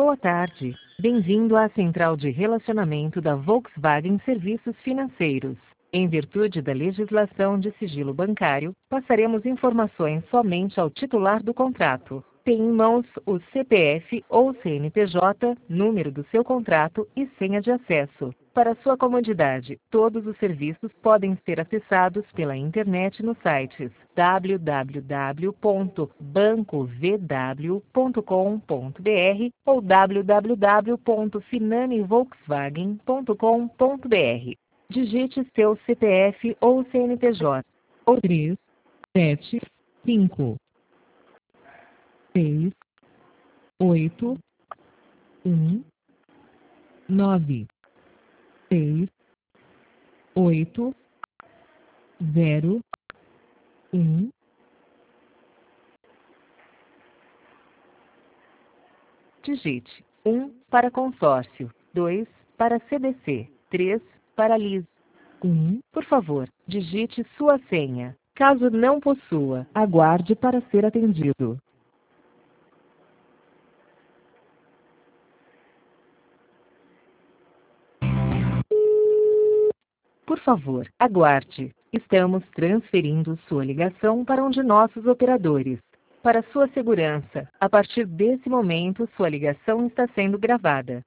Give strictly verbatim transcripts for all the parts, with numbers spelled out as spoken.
Boa tarde. Bem-vindo à Central de Relacionamento da Volkswagen Serviços Financeiros. Em virtude da legislação de sigilo bancário, passaremos informações somente ao titular do contrato. Tem em mãos o C P F ou C N P J, número do seu contrato e senha de acesso. Para sua comodidade, todos os serviços podem ser acessados pela internet nos sites w w w ponto banco v w ponto com ponto b r ou w w w ponto finame volkswagen ponto com ponto b r. Digite seu C P F ou C N P J. Ou três, sete, cinco, seis, oito, um, nove, seis, oito, zero, um. Digite um para consórcio, dois para C D C, três para L I S. um. Por favor, digite sua senha. Caso não possua, aguarde para ser atendido. Por favor, aguarde. Estamos transferindo sua ligação para um de nossos operadores. Para sua segurança, a partir desse momento sua ligação está sendo gravada.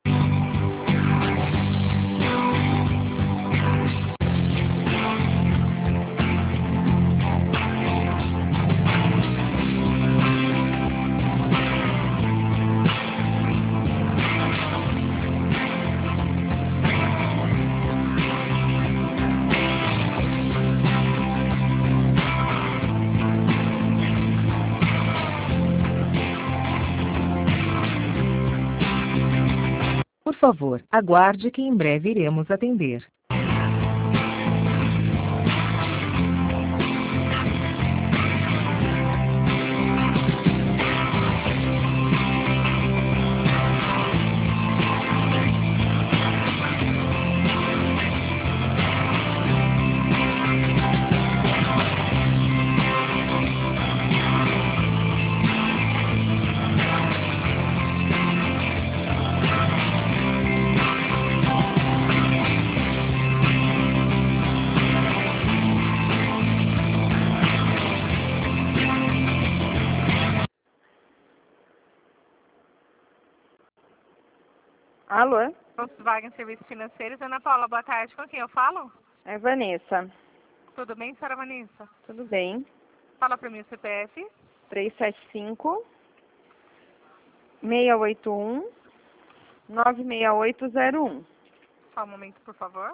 Por favor, aguarde que em breve iremos atender. Alô? Volkswagen Serviços Financeiros, Ana Paula, boa tarde. Com quem eu falo? É Vanessa. Tudo bem, senhora Vanessa? Tudo bem? Fala para mim o C P F. três sete cinco, seis oito um, nove seis oito zero um. Só um momento, por favor.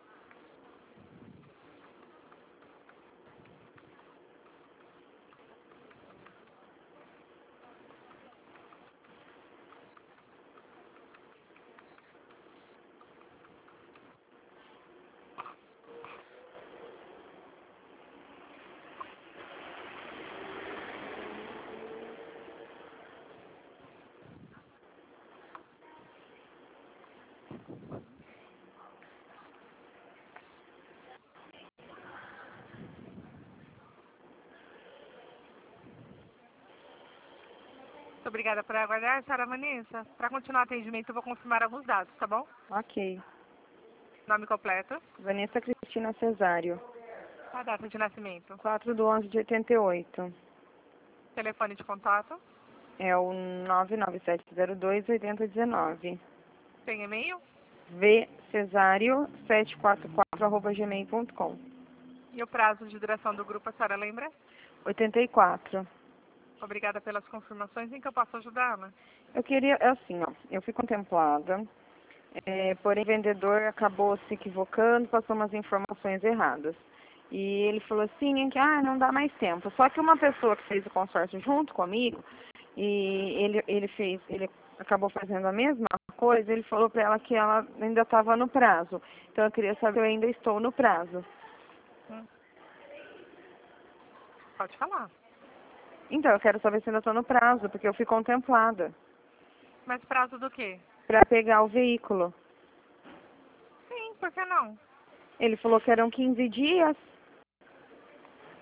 Muito obrigada por aguardar, senhora Vanessa. Para continuar o atendimento, eu vou confirmar alguns dados, tá bom? Ok. Nome completo. Vanessa Cristina Cesário. A data de nascimento. quatro de onze de oitenta e oito. Telefone de contato. É o nove nove sete zero dois oito zero um nove. Tem e-mail. vcesario sete quatro quatro arroba gmail ponto com. E o prazo de duração do grupo, a senhora lembra? oitenta e quatro. Obrigada pelas confirmações. Em que eu posso ajudá-la? Eu queria, é assim, ó, eu fui contemplada, é, porém o vendedor acabou se equivocando, passou umas informações erradas. E ele falou assim, que ah, não dá mais tempo. Só que uma pessoa que fez o consórcio junto comigo, e ele, ele fez, ele acabou fazendo a mesma coisa, ele falou para ela que ela ainda estava no prazo. Então eu queria saber se eu ainda estou no prazo. Hum. Pode falar. Então, eu quero saber se ainda estou no prazo, porque eu fui contemplada. Mas prazo do quê? Para pegar o veículo. Sim, por que não? Ele falou que eram quinze dias.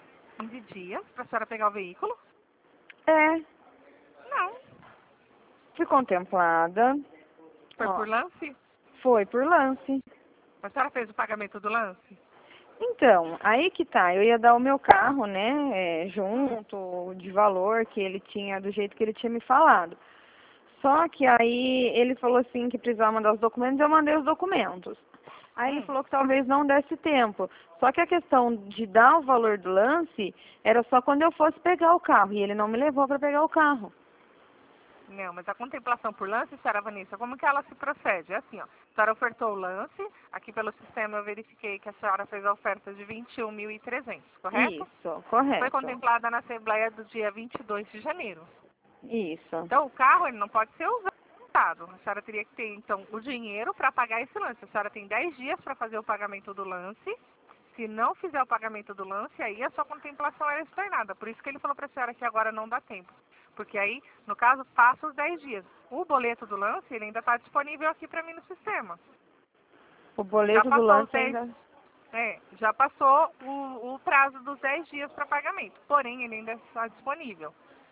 quinze dias para a senhora pegar o veículo? É. Não. Fui contemplada. Foi Ó, por lance? foi por lance. A senhora fez o pagamento do lance? Então, aí que tá, eu ia dar o meu carro, né, é, junto de valor que ele tinha, do jeito que ele tinha me falado. Só que aí ele falou assim que precisava mandar os documentos, eu mandei os documentos. Aí ele Hum. falou que talvez não desse tempo. Só que a questão de dar o valor do lance era só quando eu fosse pegar o carro, e ele não me levou para pegar o carro. Não, mas a contemplação por lance, senhora Vanessa, como que ela se procede? É assim, ó, a senhora ofertou o lance, aqui pelo sistema eu verifiquei que a senhora fez a oferta de vinte e um mil e trezentos, correto? Isso, correto. Foi contemplada na Assembleia do dia vinte e dois de janeiro. Isso. Então, o carro ele não pode ser usado. A senhora teria que ter, então, o dinheiro para pagar esse lance. A senhora tem dez dias para fazer o pagamento do lance. Se não fizer o pagamento do lance, aí a sua contemplação era externada. Por isso que ele falou para a senhora que agora não dá tempo. Porque aí, no caso, passa os dez dias. O boleto do lance, ele ainda está disponível aqui para mim no sistema. O boleto do lance ainda... É, já passou o, o prazo dos dez dias para pagamento. Porém, ele ainda está disponível.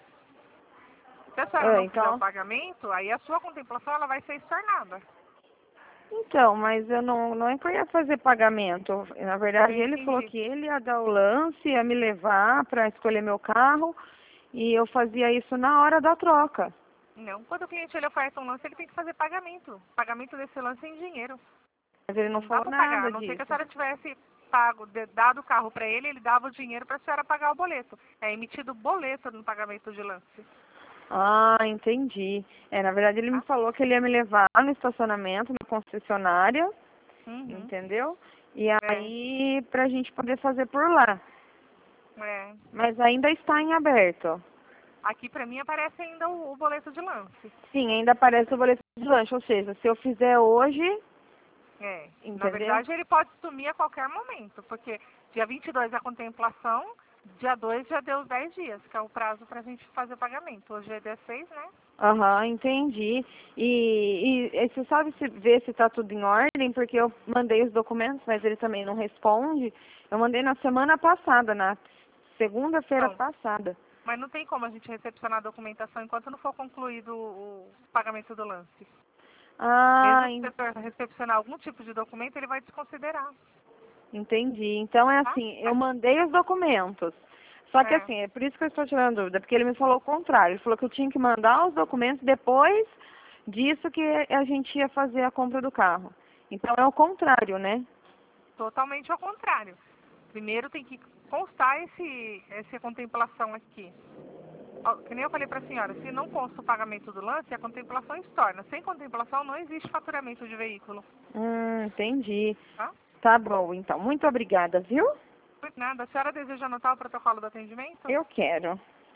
Se a senhora É, não então... fizer o pagamento, aí a sua contemplação ela vai ser estornada. Então, mas eu não, não é que eu ia fazer pagamento. Na verdade, Eu ele entendi. falou que ele ia dar o lance, ia me levar para escolher meu carro, e eu fazia isso na hora da troca. Não, quando o cliente ele oferta um lance, ele tem que fazer pagamento. Pagamento desse lance em dinheiro. Mas ele não Não dá falou para pagar, nada a não ser que a disso. senhora tivesse pago, de- dado o carro para ele, ele dava o dinheiro para a senhora pagar o boleto. É emitido boleto no pagamento de lance. Ah, entendi. É, na verdade, ele me Tá? falou que ele ia me levar no estacionamento, na concessionária, Uhum. entendeu? E É, aí, pra gente poder fazer por lá. é. Mas ainda está em aberto. Aqui para mim aparece ainda o, o boleto de lance. Sim, ainda aparece o boleto de lanche, ou seja, se eu fizer hoje, É. Na entendeu? verdade, ele pode sumir a qualquer momento, porque dia vinte e dois é a contemplação, dia dois já deu os dez dias, que é o prazo para a gente fazer o pagamento. Hoje é dia seis, né? Aham, entendi. E, e, e você sabe se ver se está tudo em ordem? Porque eu mandei os documentos, mas ele também não responde. Eu mandei na semana passada, na segunda-feira Então, passada. mas não tem como a gente recepcionar a documentação enquanto não for concluído o, o pagamento do lance. Ah, Mesmo se en- você recepcionar algum tipo de documento, ele vai desconsiderar. entendi. Então é Tá? assim, eu mandei os documentos. Só que É. assim, é por isso que eu estou tirando dúvida, porque ele me falou o contrário. Ele falou que eu tinha que mandar os documentos depois disso que a gente ia fazer a compra do carro. Então é o contrário, né? Totalmente ao contrário. Primeiro tem que constar esse, essa contemplação aqui. Ó, que nem eu falei para a senhora, se não consta o pagamento do lance, a contemplação estorna. Sem contemplação não existe faturamento de veículo. Hum, entendi. Tá? Tá bom, então. Muito obrigada, viu? Por nada. A senhora deseja anotar o protocolo do atendimento? Eu quero.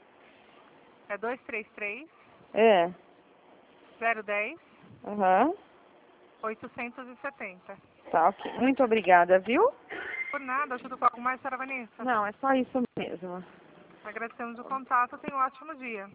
É dois três três, É. zero um zero, Aham. oito sete zero. Tá, ok. Muito obrigada, viu? Por nada. Ajudo com algo mais, senhora Vanessa? Não, é só isso mesmo. Agradecemos o contato. Tenha um ótimo dia.